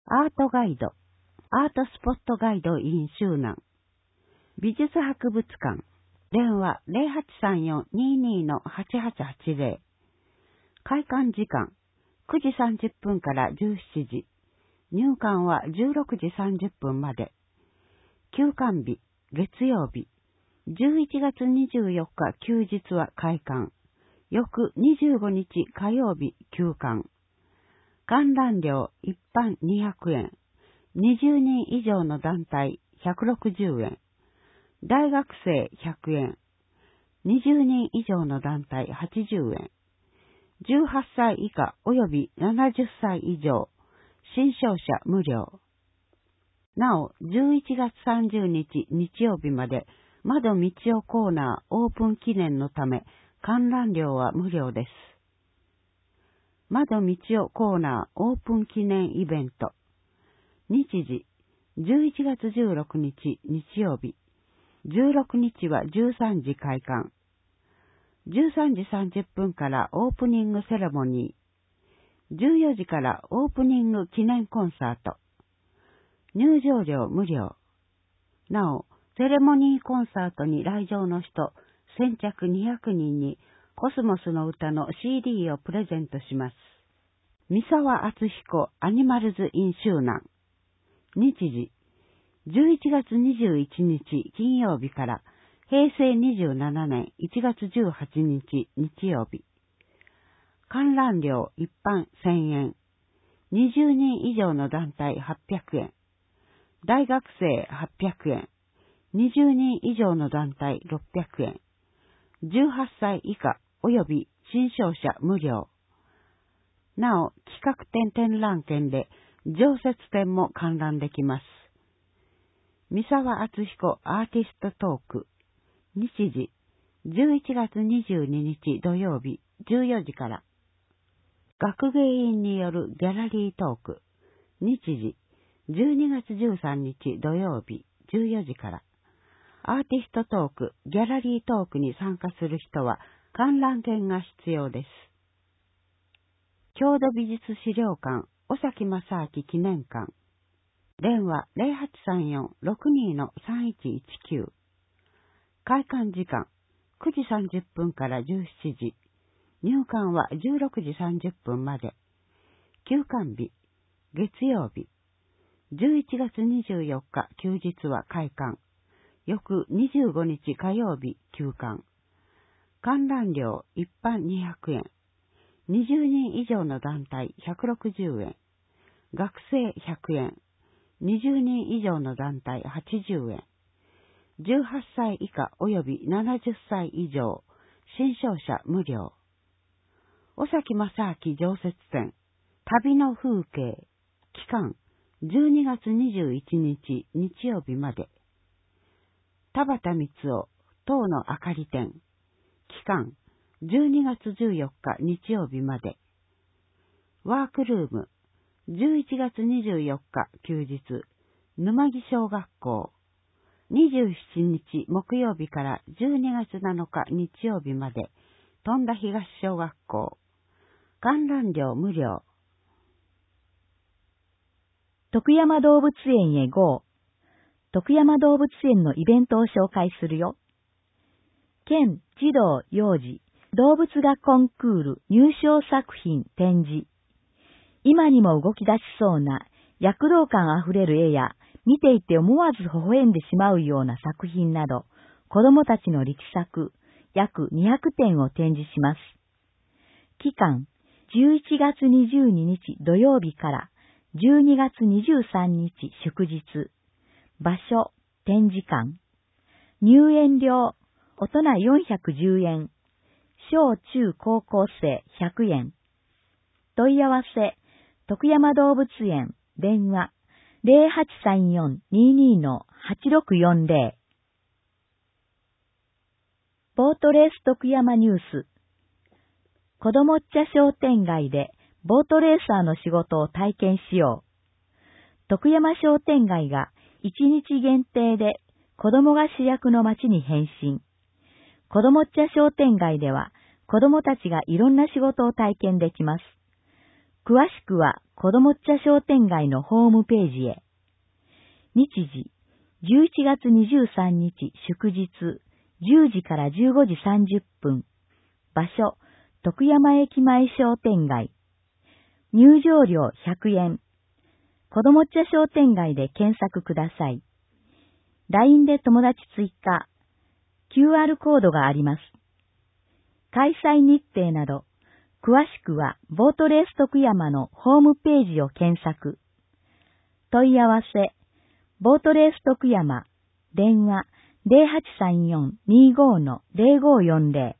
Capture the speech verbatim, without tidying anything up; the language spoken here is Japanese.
アートガイド、アートスポットガイド in 周南。美術博物館、電話 ゼロはちさんよん にーにー はちはちはちゼロ。開館時間、くじさんじゅっぷんからじゅうしちじ。入館はじゅうろくじさんじゅっぷんまで。休館日、月曜日。じゅういちがつにじゅうよっか休日は開館。翌にじゅうごにち火曜日休館。観覧料一般にひゃくえん。にじゅうにん以上の団体ひゃくろくじゅうえん。大学生ひゃくえん。にじゅうにん以上の団体はちじゅうえん。じゅうはっさい以下及びななじゅっさい以上。新商者無料。なお、じゅういちがつさんじゅうにち日曜日まで窓道夫コーナーオープン記念のため観覧料は無料です。窓道夫コーナーオープン記念イベント。日時、じゅういちがつじゅうろくにち日曜日。じゅうろくにちはじゅうさんじ開館。じゅうさんじさんじゅっぷんからオープニングセレモニー。じゅうよじからオープニング記念コンサート。入場料無料。なお、セレモニーコンサートに来場の人、先着にひゃくにんにコスモスの歌の シーディー をプレゼントします。三沢敦彦アニマルズ・イン・周南。日時、じゅういちがつにじゅういちにち金曜日からへいせいにじゅうななねんいちがつじゅうはちにち日曜日。観覧料一般せんえん。にじゅうにん以上の団体はっぴゃくえん。大学生はっぴゃくえん。にじゅうにん以上の団体ろっぴゃくえん。じゅうはっさい以下及び新商者無料。なお、企画展展覧券で常設展も観覧できます。三沢敦彦アーティストトーク。日時、じゅういちがつにじゅうににち土曜日じゅうよじから。学芸員によるギャラリートーク。日時、じゅうにがつじゅうさんにち土曜日じゅうよじから。アーティストトーク、ギャラリートークに参加する人は観覧券が必要です。郷土美術資料館、尾崎正明記念館。電話 ゼロはちさんよん ろくにー さんいちいちきゅう。開館時間、くじさんじゅっぷんからじゅうしちじ。入館はじゅうろくじさんじゅっぷんまで。休館日、月曜日。じゅういちがつにじゅうよっか休日は開館。翌にじゅうごにち火曜日休館。観覧料一般にひゃくえん。にじゅうにん以上の団体ひゃくろくじゅうえん。学生ひゃくえん。にじゅうにん以上の団体はちじゅうえん。じゅうはっさい以下及びななじゅっさい以上。新商者無料。尾崎正明常設展。旅の風景。期間じゅうにがつにじゅういちにち日曜日まで。田畑光夫、塔の明かり展。期間、じゅうにがつじゅうよっか日曜日まで。ワークルーム、じゅういちがつにじゅうよっか休日、沼木小学校。にじゅうしちにち木曜日からじゅうにがつなのか日曜日まで、富田東小学校。観覧料無料。 徳山動物園へ ゴー。徳山動物園のイベントを紹介するよ。県児童幼児動物学コンクール入賞作品展示。今にも動き出しそうな躍動感あふれる絵や見ていて思わず微笑んでしまうような作品など子供たちの力作約にひゃくてんを展示します。期間じゅういちがつにじゅうににち土曜日からじゅうにがつにじゅうさんにち祝日。場所、展示館。入園料、大人よんひゃくじゅうえん。小中高校生ひゃくえん。問い合わせ、徳山動物園、電話、ゼロはちさんよん にーにー はちろくよんゼロ。ボートレース徳山ニュース。子どもっちゃ商店街でボートレーサーの仕事を体験しよう。徳山商店街がいちにち限定で子供が主役の街に変身。子どもっちゃ商店街では子供たちがいろんな仕事を体験できます。 詳しくは子どもっちゃ商店街のホームページへ。日時、じゅういちがつにじゅうさんにち祝日、じゅうじからじゅうごじさんじゅっぷん。場所、徳山駅前商店街。入場料ひゃくえん。子どもっちゃ商店街で検索ください。ライン で友達追加。キューアール コードがあります。開催日程など、詳しくはボートレース徳山のホームページを検索。問い合わせ、ボートレース徳山、電話 ゼロはちさんよん にーごー ゼロごーよんゼロ